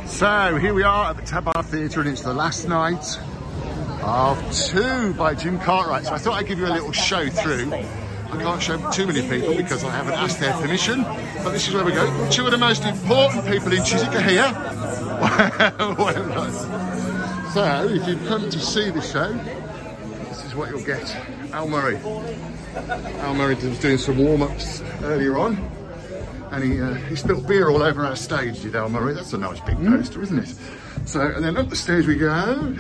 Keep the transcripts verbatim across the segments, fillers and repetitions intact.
So here we are at the Tabard Theatre, and it's the last night of Two by Jim Cartwright. So I thought I'd give you a little show through. I can't show too many people because I haven't asked their permission, but this is where we go. Two of the most important people in Chiswick are here. Well done. So if you've come to see the show, this is what you'll get. Al Murray. Al Murray was doing some warm-ups earlier on, and he, uh, he spilled beer all over our stage, did Al Murray. That's a nice big poster, isn't it? So, and then up the stairs we go.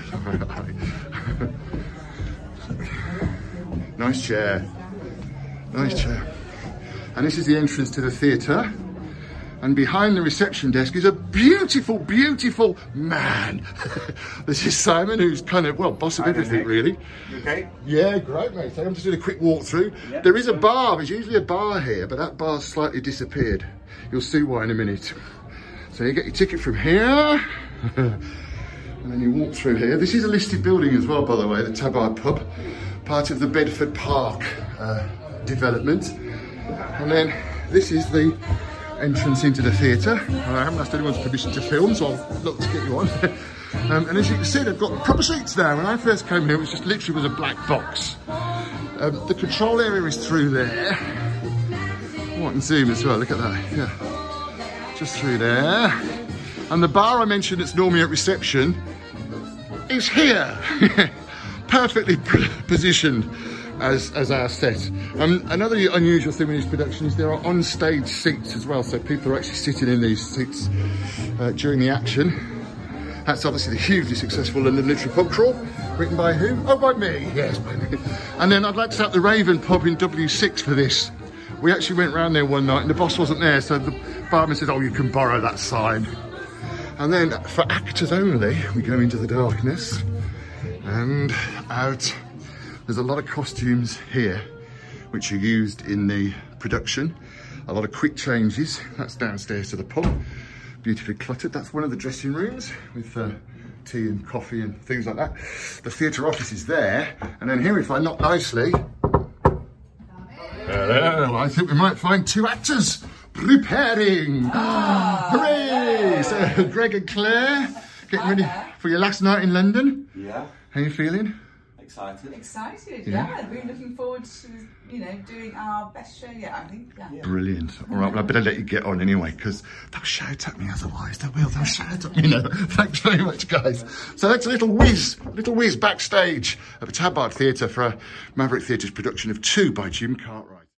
Nice chair. Nice chair. And this is the entrance to the theatre. And behind the reception desk is a beautiful, beautiful man. This is Simon, who's kind of, well, boss of everything, really. Okay. Yeah, great, mate. So I'm just doing a quick walk through. Yep. There is a bar. There's usually a bar here, but that bar's slightly disappeared. You'll see why in a minute. So you get your ticket from here. And then you walk through here. This is a listed building as well, by the way, the Tabard Pub. Part of the Bedford Park uh, development. And then this is the entrance into the theatre. I haven't asked anyone's permission to film, so I'll look to get you on. um, and as you can see, they've got proper seats now. When I first came here, it was just literally was a black box. Um, the control area is through there. Oh, I can zoom as well, look at that, yeah. Just through there. And the bar I mentioned that's normally at reception is here. Perfectly positioned as, as our set. Um, another unusual thing with this production is there are on-stage seats as well, so people are actually sitting in these seats uh, during the action. That's obviously the hugely successful London Literary Pub Crawl, written by who? Oh, by me, yes, by me. And then I'd like to thank the Raven Pub in W six for this. We actually went round there one night and the boss wasn't there, so the barman said, oh, you can borrow that sign. And then for actors only, we go into the darkness and out. There's a lot of costumes here which are used in the production. A lot of quick changes. That's downstairs to the pub. Beautifully cluttered. That's one of the dressing rooms with uh, tea and coffee and things like that. The theatre office is there. And then here, if I knock nicely, hello, I think we might find two actors preparing. Ah, hooray! So Greg and Claire, getting ready for your last night in London. Yeah. How are you feeling? Excited. Excited, yeah. yeah. We're looking forward to, you know, doing our best show yet, I think. Yeah. yeah. Brilliant. All right, well, I better let you get on anyway, because they'll shout at me otherwise. They will, they'll shout at me now. Thanks very much, guys. So that's a little whiz, a little whiz backstage at the Tabard Theatre for a Maverick Theatre's production of Two by Jim Cartwright.